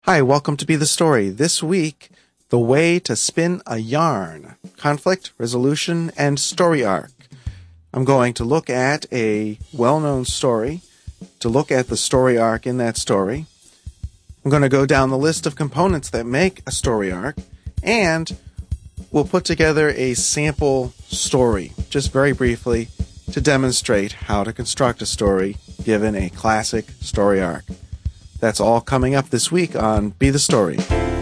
Hi, welcome to Be the Story. This week, the way to spin a yarn. Conflict, resolution, and story arc. I'm going to look at a well-known story, to look at the story arc in that story. I'm going to go down the list of components that make a story arc, and we'll put together a sample story, just very briefly, to demonstrate how to construct a story given a classic story arc. That's all coming up this week on Be the Story.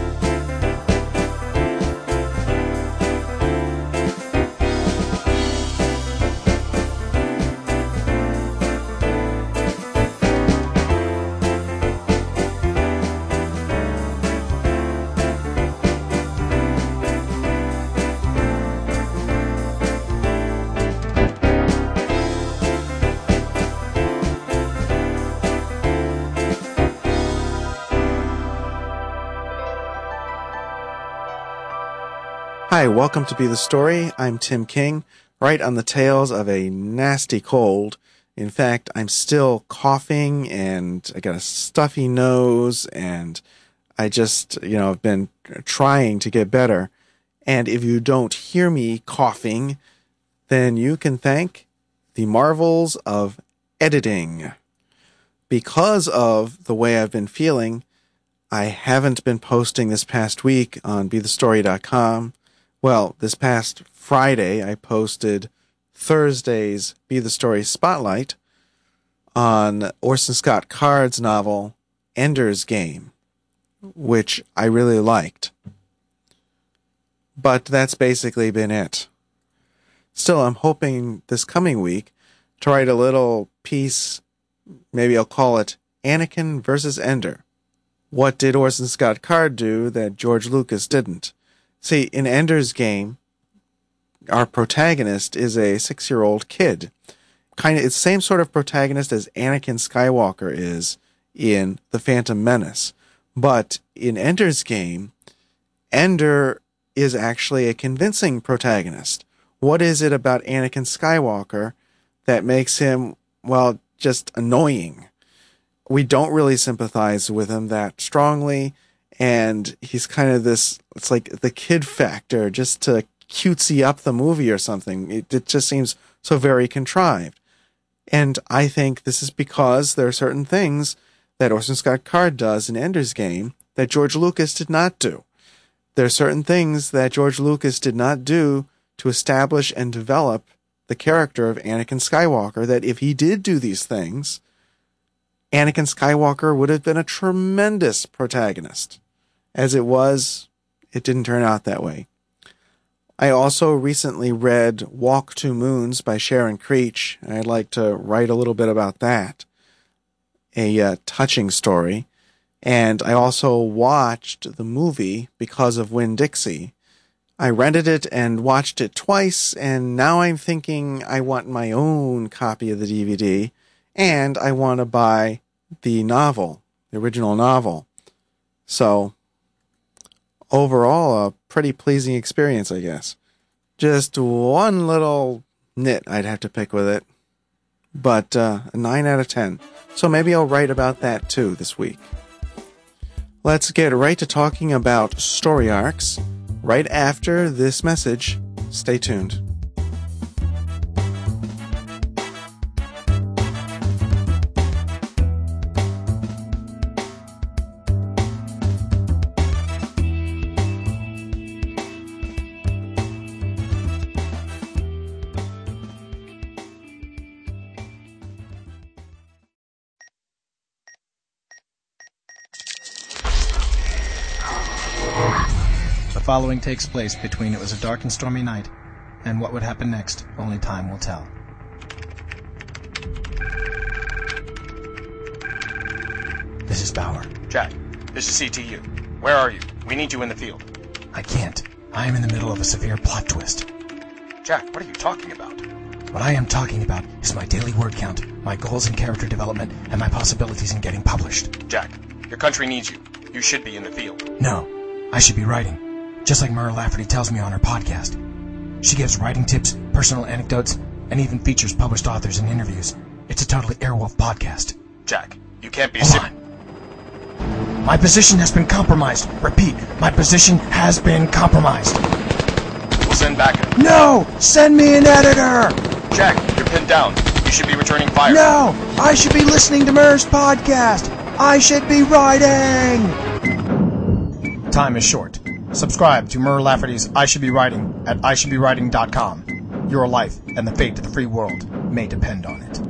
Hi, welcome to Be the Story. I'm Tim King, right on the tails of a nasty cold. In fact, I'm still coughing and I got a stuffy nose and I just, I've been trying to get better. And if you don't hear me coughing, then you can thank the marvels of editing. Because of the way I've been feeling, I haven't been posting this past week on BeTheStory.com. Well, this past Friday, I posted Thursday's Be the Story Spotlight on Orson Scott Card's novel, Ender's Game, which I really liked. But that's basically been it. Still, I'm hoping this coming week to write a little piece, maybe I'll call it Anakin versus Ender. What did Orson Scott Card do that George Lucas didn't? See, in Ender's Game, our protagonist is a 6-year-old kid. It's the same sort of protagonist as Anakin Skywalker is in The Phantom Menace. But in Ender's Game, Ender is actually a convincing protagonist. What is it about Anakin Skywalker that makes him, just annoying? We don't really sympathize with him that strongly. And he's kind of it's like the kid factor just to cutesy up the movie or something. It just seems so very contrived. And I think this is because there are certain things that Orson Scott Card does in Ender's Game that George Lucas did not do. There are certain things that George Lucas did not do to establish and develop the character of Anakin Skywalker, that if he did do these things, Anakin Skywalker would have been a tremendous protagonist. As it was, it didn't turn out that way. I also recently read Walk Two Moons by Sharon Creech, and I'd like to write a little bit about that. A touching story. And I also watched the movie Because of Winn-Dixie. I rented it and watched it twice, and now I'm thinking I want my own copy of the DVD, and I want to buy the novel, the original novel. So, overall, a pretty pleasing experience, I guess. Just one little nit I'd have to pick with it, but a 9 out of 10. So maybe I'll write about that too this week. Let's get right to talking about story arcs right after this message. Stay tuned. The following takes place between It Was a Dark and Stormy Night and what would happen next, only time will tell. This is Bauer. Jack, this is CTU. Where are you? We need you in the field. I can't. I am in the middle of a severe plot twist. Jack, what are you talking about? What I am talking about is my daily word count, my goals in character development, and my possibilities in getting published. Jack, your country needs you. You should be in the field. No, I should be writing. Just like Myrna Lafferty tells me on her podcast. She gives writing tips, personal anecdotes, and even features published authors in interviews. It's a totally Airwolf podcast. Jack, you can't be... Hold on. My position has been compromised. Repeat, my position has been compromised. We'll send backup. No! Send me an editor! Jack, you're pinned down. You should be returning fire. No! I should be listening to Murr's podcast! I should be writing! Time is short. Subscribe to Murr Lafferty's I Should Be Writing at IShouldBeWriting.com. Your life and the fate of the free world may depend on it.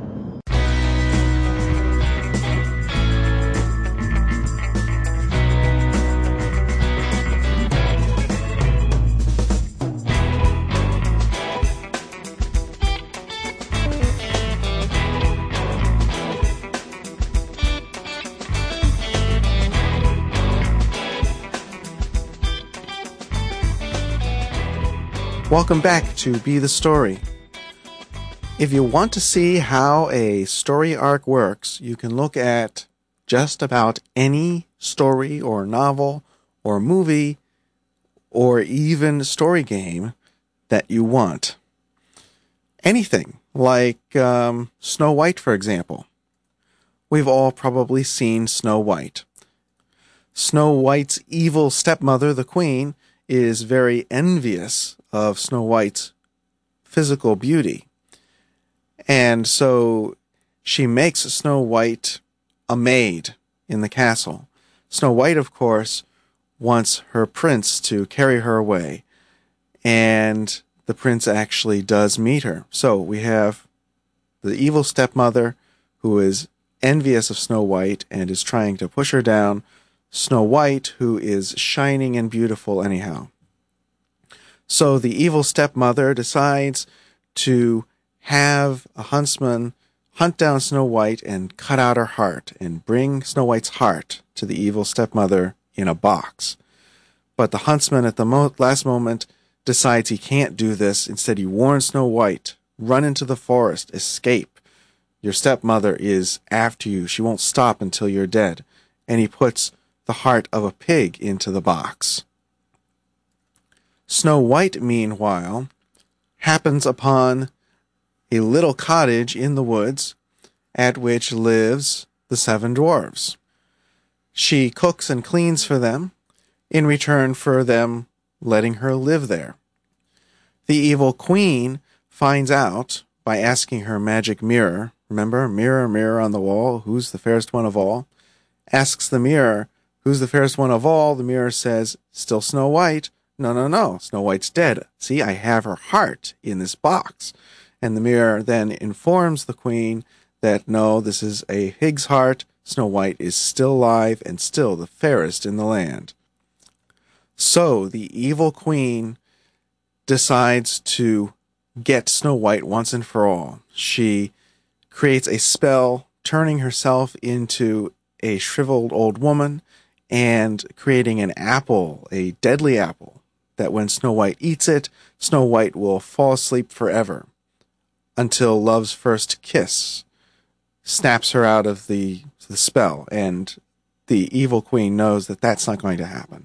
Welcome back to Be the Story. If you want to see how a story arc works, you can look at just about any story or novel or movie or even story game that you want. Anything, like Snow White, for example. We've all probably seen Snow White. Snow White's evil stepmother, the Queen, is very envious of Snow White's physical beauty. And so she makes Snow White a maid in the castle. Snow White, of course, wants her prince to carry her away. And the prince actually does meet her. So we have the evil stepmother who is envious of Snow White and is trying to push her down. Snow White, who is shining and beautiful anyhow. So the evil stepmother decides to have a huntsman hunt down Snow White and cut out her heart and bring Snow White's heart to the evil stepmother in a box. But the huntsman at the last moment decides he can't do this. Instead, he warns Snow White, run into the forest, escape. Your stepmother is after you. She won't stop until you're dead. And he puts the heart of a pig into the box. Snow White, meanwhile, happens upon a little cottage in the woods at which lives the 7 dwarves. She cooks and cleans for them in return for them letting her live there. The evil queen finds out by asking her magic mirror, remember, mirror, mirror on the wall, who's the fairest one of all? Asks the mirror, who's the fairest one of all? The mirror says, still Snow White. No, Snow White's dead. See, I have her heart in this box. And the mirror then informs the queen that no, this is a pig's heart. Snow White is still alive and still the fairest in the land. So the evil queen decides to get Snow White once and for all. She creates a spell, turning herself into a shriveled old woman and creating an apple, a deadly apple, that when Snow White eats it, Snow White will fall asleep forever until love's first kiss snaps her out of the spell, and the evil queen knows that that's not going to happen.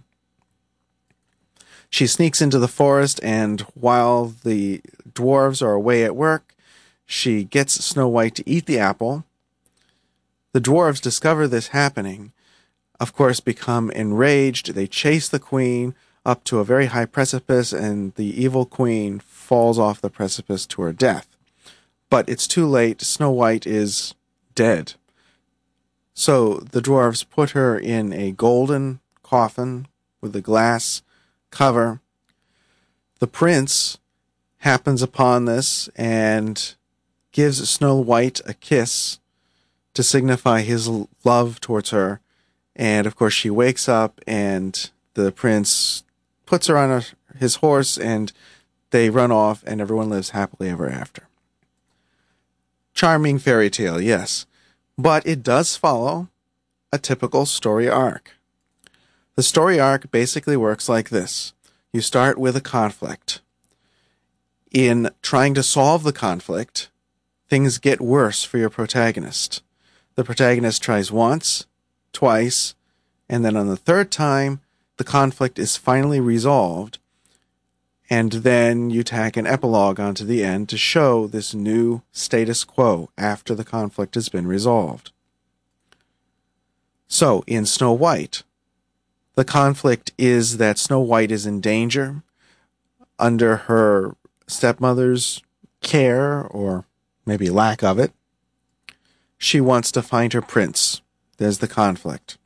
She sneaks into the forest, and while the dwarves are away at work, she gets Snow White to eat the apple. The dwarves discover this happening, of course, become enraged. They chase the queen up to a very high precipice, and the evil queen falls off the precipice to her death. But it's too late. Snow White is dead. So the dwarves put her in a golden coffin with a glass cover. The prince happens upon this and gives Snow White a kiss to signify his love towards her. And, of course, she wakes up, and the prince puts her on his horse, and they run off, and everyone lives happily ever after. Charming fairy tale, yes. But it does follow a typical story arc. The story arc basically works like this. You start with a conflict. In trying to solve the conflict, things get worse for your protagonist. The protagonist tries once, twice, and then on the third time, the conflict is finally resolved, and then you tack an epilogue onto the end to show this new status quo after the conflict has been resolved. So, in Snow White, the conflict is that Snow White is in danger under her stepmother's care, or maybe lack of it. She wants to find her prince. There's the conflict.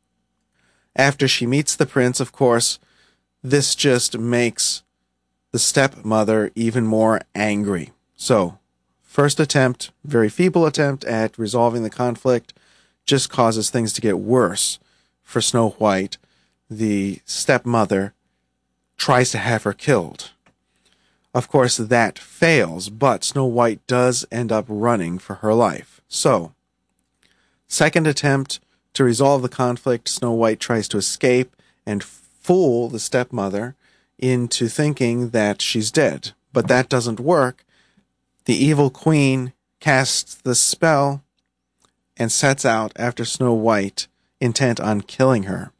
After she meets the prince, of course, this just makes the stepmother even more angry. So, first attempt, very feeble attempt at resolving the conflict, just causes things to get worse for Snow White. The stepmother tries to have her killed. Of course, that fails, but Snow White does end up running for her life. So, second attempt to resolve the conflict, Snow White tries to escape and fool the stepmother into thinking that she's dead. But that doesn't work. The evil queen casts the spell and sets out after Snow White, intent on killing her,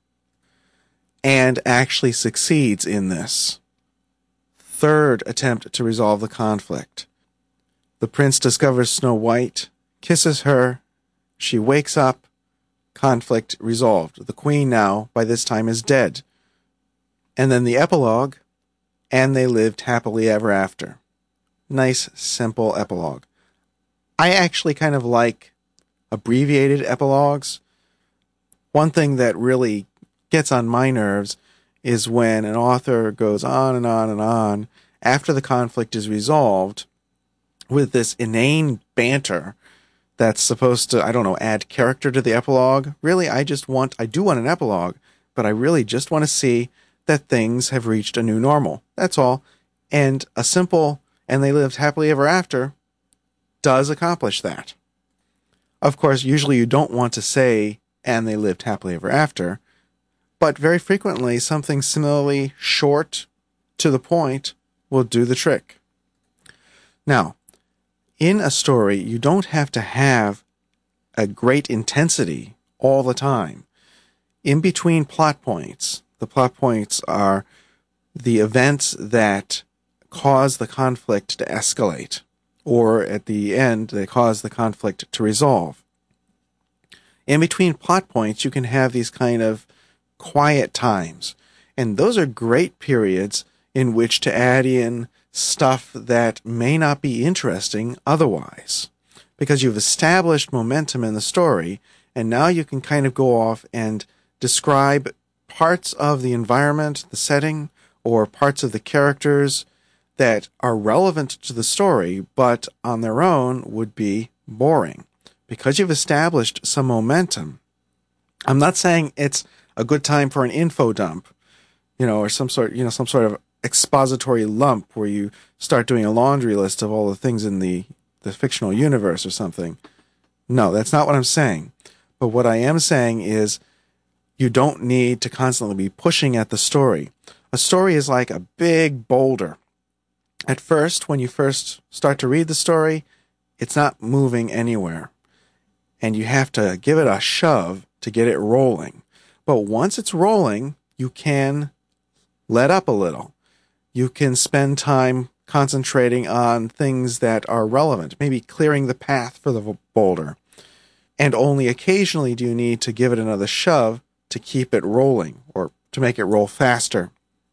and actually succeeds in this. Third attempt to resolve the conflict. The prince discovers Snow White, kisses her, she wakes up, conflict resolved. The queen now, by this time, is dead. And then the epilogue, and they lived happily ever after. Nice, simple epilogue. I actually kind of like abbreviated epilogues. One thing that really gets on my nerves is when an author goes on and on and on after the conflict is resolved with this inane banter that's supposed to, add character to the epilogue. Really, I do want an epilogue, but I really just want to see that things have reached a new normal. That's all. And a simple, and they lived happily ever after, does accomplish that. Of course, usually you don't want to say, and they lived happily ever after, but very frequently something similarly short, to the point, will do the trick. Now, in a story, you don't have to have a great intensity all the time. In between plot points, the plot points are the events that cause the conflict to escalate, or at the end, they cause the conflict to resolve. In between plot points, you can have these kind of quiet times, and those are great periods in which to add in stuff that may not be interesting otherwise, because you've established momentum in the story, and now you can kind of go off and describe parts of the environment, the setting, or parts of the characters that are relevant to the story, but on their own would be boring. Because you've established some momentum. I'm not saying it's a good time for an info dump, or some sort of expository lump where you start doing a laundry list of all the things in the fictional universe or something. No, that's not what I'm saying. But what I am saying is you don't need to constantly be pushing at the story. A story is like a big boulder. At first, when you first start to read the story, it's not moving anywhere. And you have to give it a shove to get it rolling. But once it's rolling, you can let up a little. You can spend time concentrating on things that are relevant, maybe clearing the path for the boulder. And only occasionally do you need to give it another shove to keep it rolling, or to make it roll faster.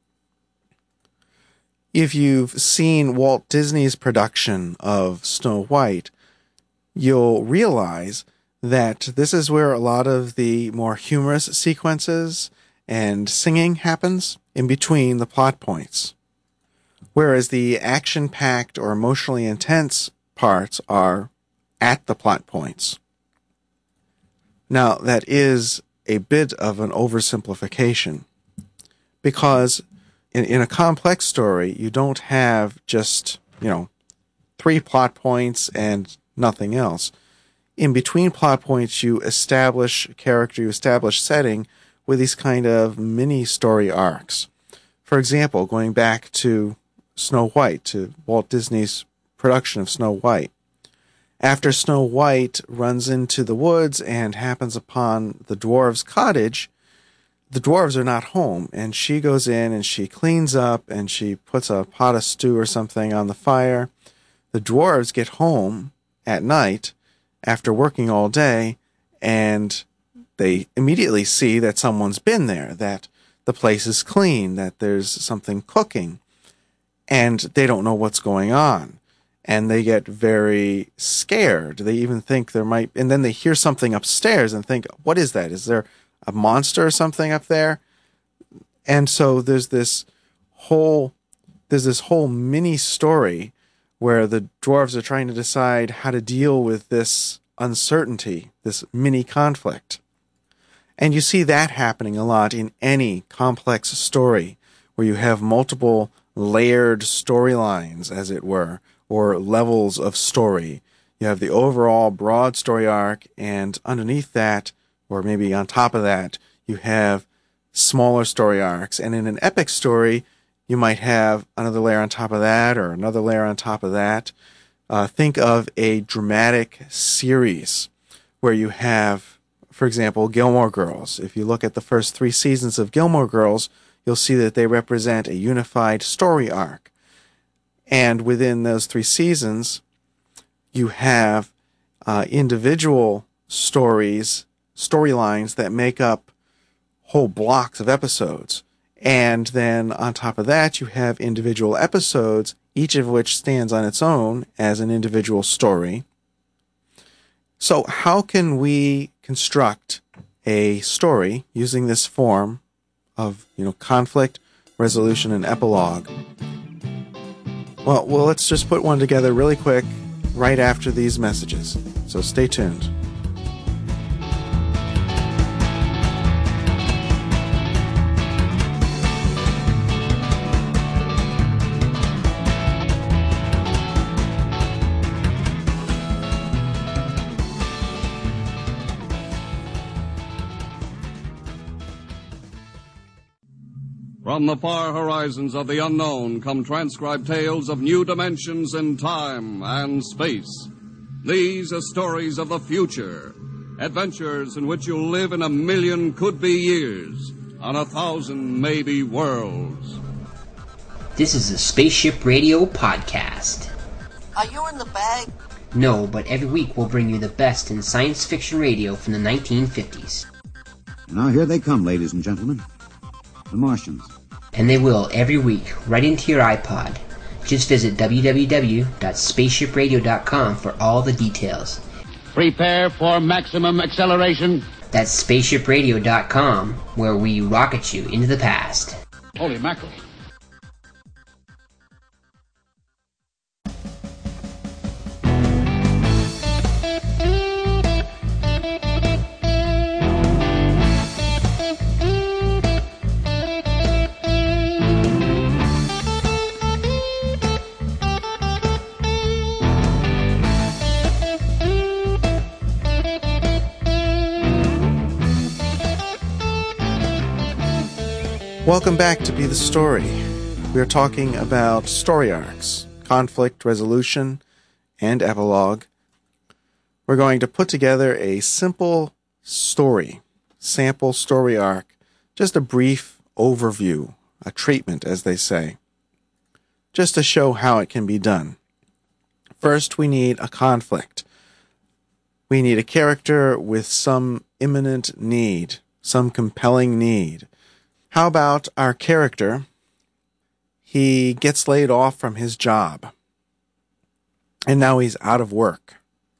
If you've seen Walt Disney's production of Snow White, you'll realize that this is where a lot of the more humorous sequences and singing happens in between the plot points, whereas the action-packed or emotionally intense parts are at the plot points. Now, that is a bit of an oversimplification, because in a complex story, you don't have just, 3 plot points and nothing else. In between plot points, you establish character, you establish setting with these kind of mini story arcs. For example, going back to Snow White, to Walt Disney's production of Snow White. After Snow White runs into the woods and happens upon the dwarves' cottage, the dwarves are not home, and she goes in and she cleans up and she puts a pot of stew or something on the fire. The dwarves get home at night after working all day, and they immediately see that someone's been there, that the place is clean, that there's something cooking, and they don't know what's going on. And they get very scared. They even think there might, and then they hear something upstairs and think, what is that? Is there a monster or something up there? And so there's this whole mini story where the dwarves are trying to decide how to deal with this uncertainty, this mini conflict. And you see that happening a lot in any complex story where you have multiple layered storylines, as it were, or levels of story. You have the overall broad story arc, and underneath that, or maybe on top of that, you have smaller story arcs. And in an epic story, you might have another layer on top of that, or another layer on top of that. Think of a dramatic series where you have, for example, Gilmore Girls. If you look at the first 3 seasons of Gilmore Girls, you'll see that they represent a unified story arc. And within those 3 seasons, you have individual storylines that make up whole blocks of episodes. And then on top of that, you have individual episodes, each of which stands on its own as an individual story. So how can we construct a story using this form of, conflict, resolution, and epilogue? Well, let's just put one together really quick right after these messages. So stay tuned. From the far horizons of the unknown come transcribed tales of new dimensions in time and space. These are stories of the future, adventures in which you'll live in 1,000,000 could-be years, on 1,000 maybe worlds. This is a Spaceship Radio podcast. Are you in the bag? No, but every week we'll bring you the best in science fiction radio from the 1950s. Now here they come, ladies and gentlemen. The Martians. And they will every week, right into your iPod. Just visit www.spaceshipradio.com for all the details. Prepare for maximum acceleration. That's spaceshipradio.com, where we rocket you into the past. Holy mackerel. Welcome back to Be the Story. We are talking about story arcs, conflict resolution, and epilogue. We're going to put together a simple story, sample story arc, just a brief overview, a treatment, as they say, just to show how it can be done. First, we need a conflict. We need a character with some imminent need, some compelling need. How about our character? He gets laid off from his job, and now he's out of work.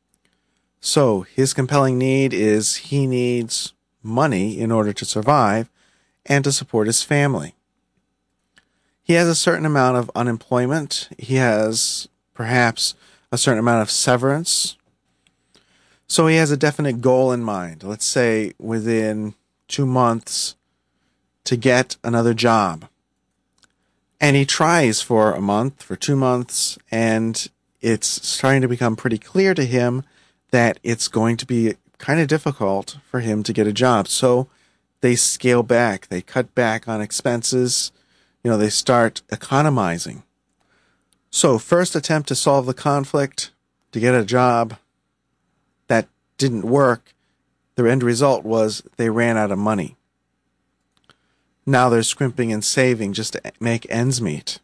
So his compelling need is he needs money in order to survive and to support his family. He has a certain amount of unemployment. He has perhaps a certain amount of severance. So he has a definite goal in mind. Let's say within 2 months, to get another job. And he tries for a month, for 2 months, and it's starting to become pretty clear to him that it's going to be kind of difficult for him to get a job. So they scale back, they cut back on expenses, they start economizing. So first attempt to solve the conflict, to get a job, that didn't work. The end result was they ran out of money. Now they're scrimping and saving just to make ends meet.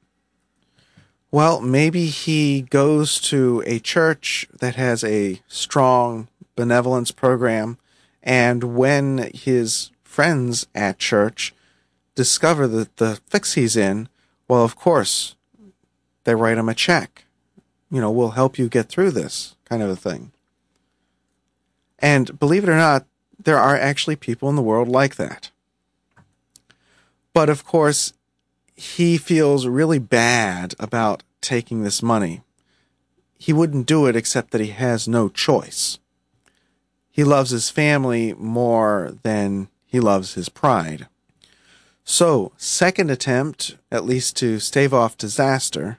Well, maybe he goes to a church that has a strong benevolence program, And when his friends at church discover that the fix he's in, well, of course, they write him a check. We'll help you get through this, kind of a thing. And believe it or not, there are actually people in the world like that. But of course, he feels really bad about taking this money. He wouldn't do it except that he has no choice. He loves his family more than he loves his pride. So, second attempt, at least to stave off disaster,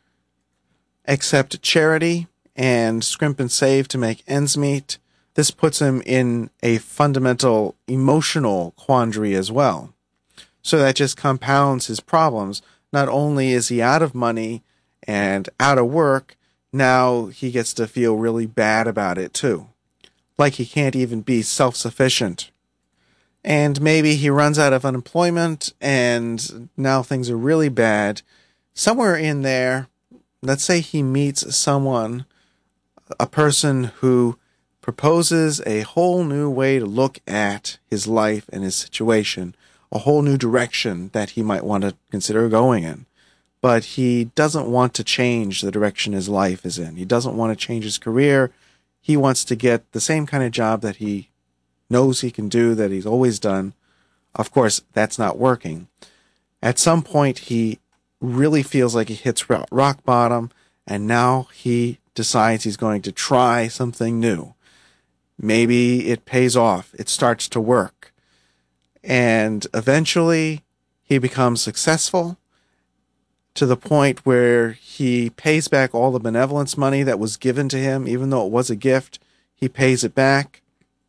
accept charity and scrimp and save to make ends meet. This puts him in a fundamental emotional quandary as well. So that just compounds his problems. Not only is he out of money and out of work, now he gets to feel really bad about it too. Like he can't even be self-sufficient. And maybe he runs out of unemployment and now things are really bad. Somewhere in there, let's say he meets someone, a person who proposes a whole new way to look at his life and his situation, a whole new direction that he might want to consider going in. But he doesn't want to change the direction his life is in. He doesn't want to change his career. He wants to get the same kind of job that he knows he can do, that he's always done. Of course, that's not working. At some point, he really feels like he hits rock bottom, and now he decides he's going to try something new. Maybe it pays off. It starts to work. And eventually, he becomes successful to the point where he pays back all the benevolence money that was given to him, even though it was a gift. He pays it back.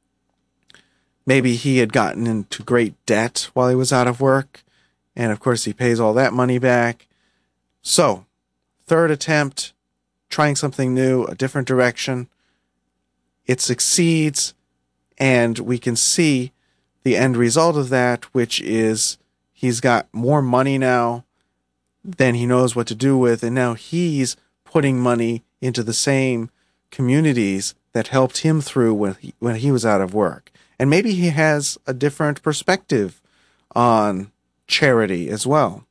Maybe he had gotten into great debt while he was out of work, and of course he pays all that money back. So, third attempt, trying something new, a different direction. It succeeds, and we can see the end result of that, which is he's got more money now than he knows what to do with, and now he's putting money into the same communities that helped him through when he was out of work. And maybe he has a different perspective on charity as well.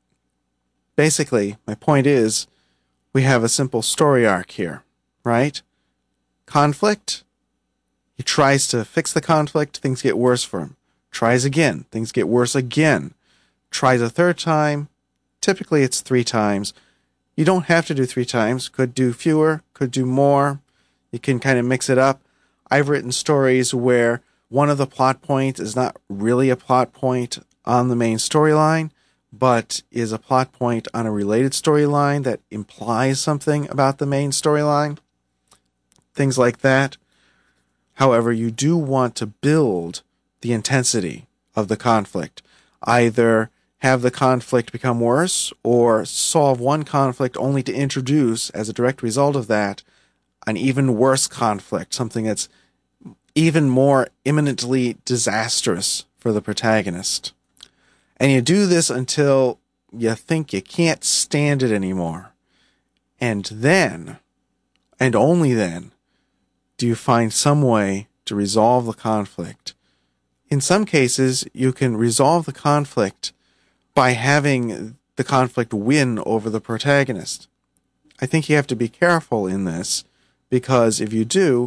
Basically, my point is, we have a simple story arc here, right? Conflict. He tries to fix the conflict, things get worse for him. Tries again, things get worse again. Tries a third time. Typically it's 3 times. You don't have to do 3 times. Could do fewer, could do more. You can kind of mix it up. I've written stories where one of the plot points is not really a plot point on the main storyline, but is a plot point on a related storyline that implies something about the main storyline. Things like that. However, you do want to build the intensity of the conflict. Either have the conflict become worse or solve one conflict only to introduce, as a direct result of that, an even worse conflict, something that's even more imminently disastrous for the protagonist. And you do this until you think you can't stand it anymore. And then, and only then, do you find some way to resolve the conflict. In some cases, you can resolve the conflict by having the conflict win over the protagonist. I think you have to be careful in this, because if you do,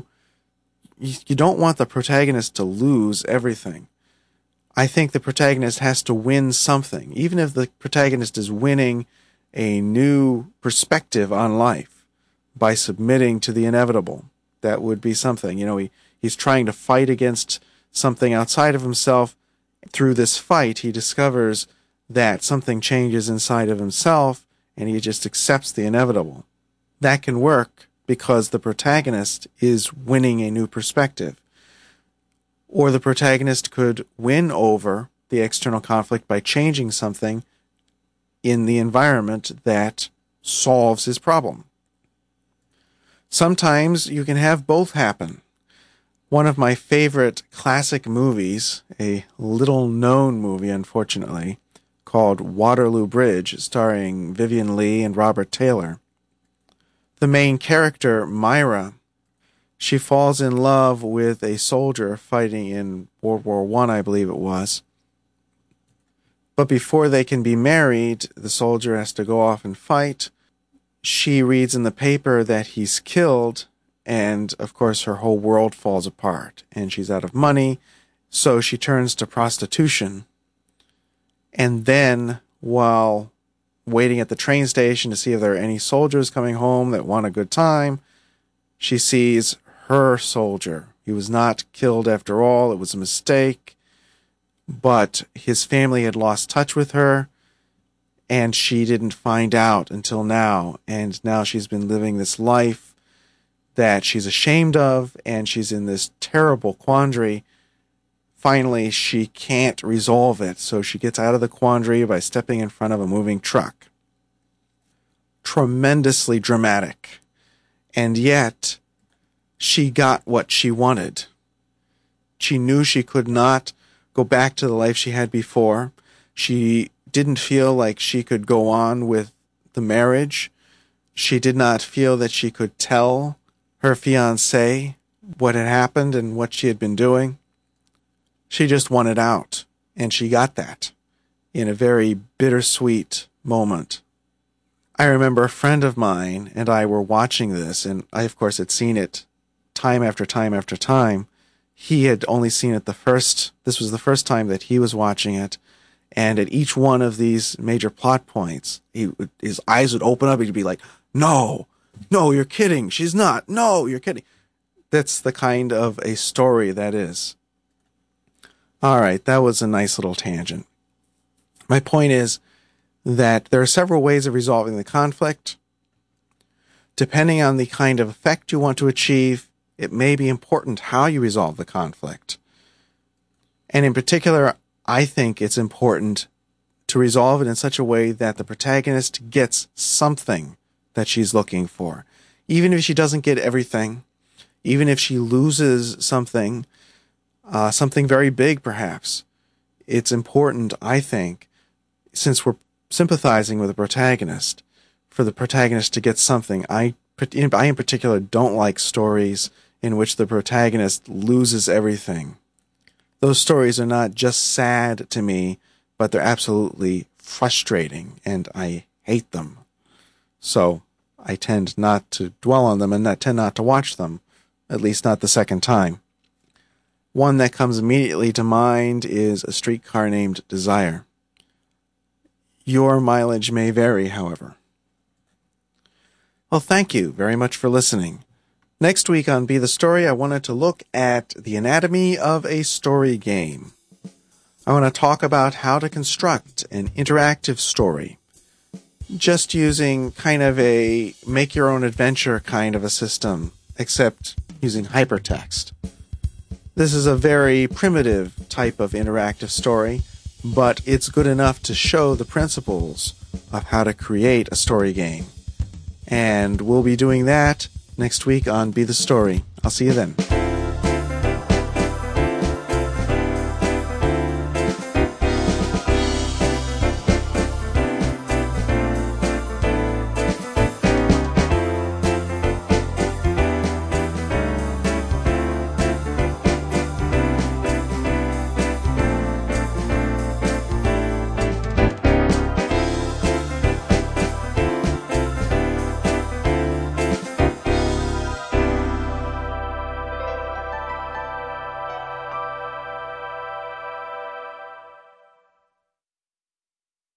you don't want the protagonist to lose everything. I think the protagonist has to win something, even if the protagonist is winning a new perspective on life by submitting to the inevitable. That would be something. He's trying to fight against something outside of himself. Through this fight, he discovers that something changes inside of himself, and he just accepts the inevitable. That can work because the protagonist is winning a new perspective. Or the protagonist could win over the external conflict by changing something in the environment that solves his problem. Sometimes you can have both happen. One of my favorite classic movies, a little-known movie, unfortunately, called Waterloo Bridge, starring Vivien Leigh and Robert Taylor. The main character, Myra, She falls in love with a soldier fighting in World War I believe it was. But before they can be married, the soldier has to go off and fight. She reads in the paper that he's killed, and of course her whole world falls apart, and she's out of money, so she turns to prostitution. And then, while waiting at the train station to see if there are any soldiers coming home that want a good time, she sees her soldier. He was not killed after all. It was a mistake. But his family had lost touch with her, and she didn't find out until now. And now she's been living this life that she's ashamed of, and she's in this terrible quandary. Finally, she can't resolve it, so she gets out of the quandary by stepping in front of a moving truck. Tremendously dramatic. And yet, she got what she wanted. She knew she could not go back to the life she had before. She didn't feel like she could go on with the marriage. She did not feel that she could tell her fiancé what had happened and what she had been doing. She just wanted out, and she got that in a very bittersweet moment. I remember a friend of mine and I were watching this, and I, of course, had seen it time after time after time. He had only seen it this was the first time that he was watching it, and at each one of these major plot points, his eyes would open up, he'd be like, no, you're kidding, she's not, no, you're kidding. That's the kind of a story that is. All right, that was a nice little tangent. My point is that there are several ways of resolving the conflict. Depending on the kind of effect you want to achieve, it may be important how you resolve the conflict. And in particular, I think it's important to resolve it in such a way that the protagonist gets something that she's looking for. Even if she doesn't get everything, even if she loses something, something very big perhaps, it's important, I think, since we're sympathizing with the protagonist, for the protagonist to get something. I in particular don't like stories in which the protagonist loses everything. Those stories are not just sad to me, but they're absolutely frustrating, and I hate them. So I tend not to dwell on them, and I tend not to watch them, at least not the second time. One that comes immediately to mind is A Streetcar Named Desire. Your mileage may vary, however. Well, thank you very much for listening. Next week on Be the Story, I wanted to look at the anatomy of a story game. I want to talk about how to construct an interactive story, just using kind of a make-your-own-adventure kind of a system, except using hypertext. This is a very primitive type of interactive story, but it's good enough to show the principles of how to create a story game. And we'll be doing that next week on Be the Story. I'll see you then.